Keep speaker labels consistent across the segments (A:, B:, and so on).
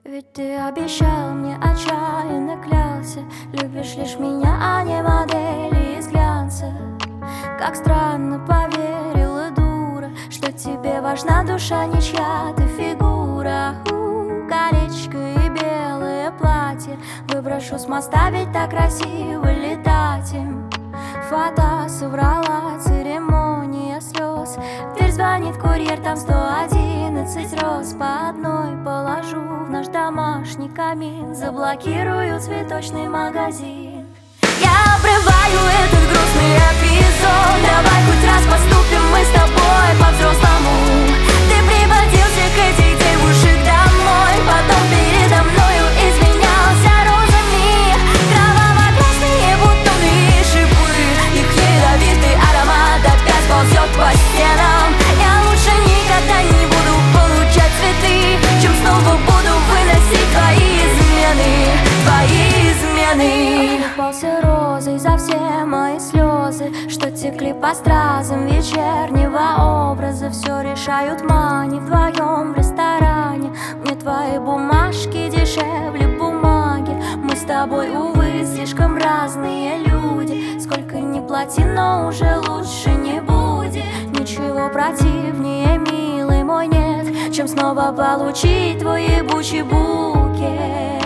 A: Ведь ты обещал мне, отчаянно клялся, любишь лишь меня, а не модели из глянца. Как странно поверила, дура, что тебе важна душа, не чья-то фигура. Колечко и белое платье выброшу с моста, ведь так красиво летать им. Фата соврала, церемония слез. В дверь звонит курьер, там 111 роз. По одной положу в наш домашний камин, заблокирую цветочный магазин. Я обрываю этот грустный эпизод. Давай хоть раз поступим мы с тобой по-взрослому. Ты приводил всех этих девушек домой, потом передо мною извинялся розами. Кроваво-красные бутоны и шипы, их ядовитый аромат опять ползет по стенам. Я лучше никогда не буду получать цветы, чем снова буду выносить твои измены, твои измены. Распался розой за все мои слезы, что текли по стразам вечернего образа. Все решают мани вдвоем в ресторане. Мне твои бумажки дешевле бумаги. Мы с тобой, увы, слишком разные люди. Сколько ни плати, но уже лучше не будет. Ничего противнее, милый мой, нет, чем снова получить твой ебучий букет.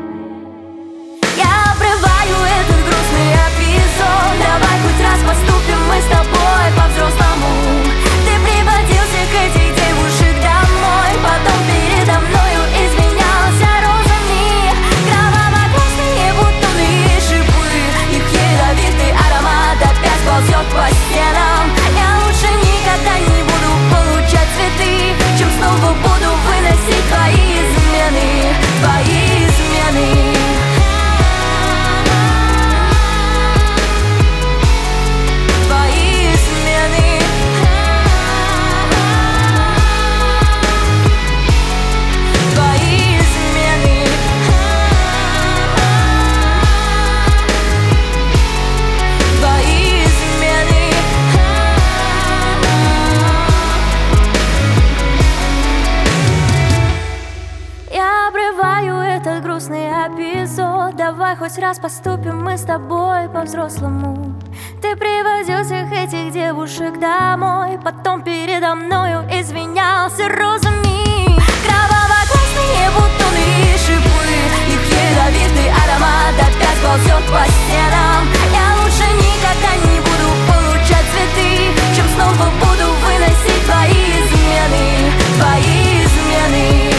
A: Я обрываю этот грустный эпизод. Давай хоть раз поступим мы с тобой по-взрослому. Ты приводил всех этих девушек домой, потом передо мною извинялся розами. Кроваво-красные бутоны и шипы, их ядовитый аромат опять ползет по стенам. Я лучше никогда не буду получать цветы, чем снова буду выносить твои измены, твои измены. Эпизод. Давай хоть раз поступим мы с тобой по-взрослому. Ты приводил всех этих девушек домой, потом передо мною извинялся розами. Кроваво-красные бутоны и шипы, их ядовитый аромат опять ползет по стенам. Я лучше никогда не буду получать цветы, чем снова буду выносить твои измены, твои измены.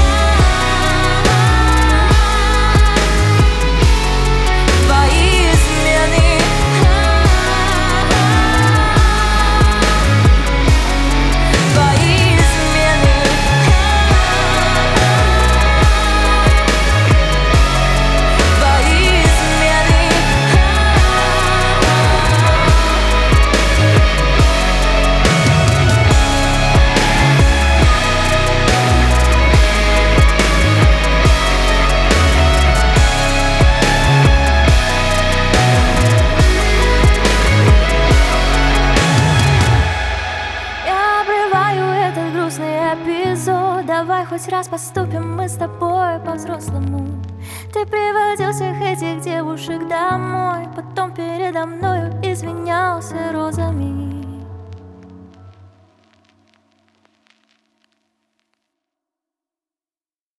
A: Давай хоть раз поступим мы с тобой по-взрослому. Ты приводил всех этих девушек домой, потом передо мною извинялся.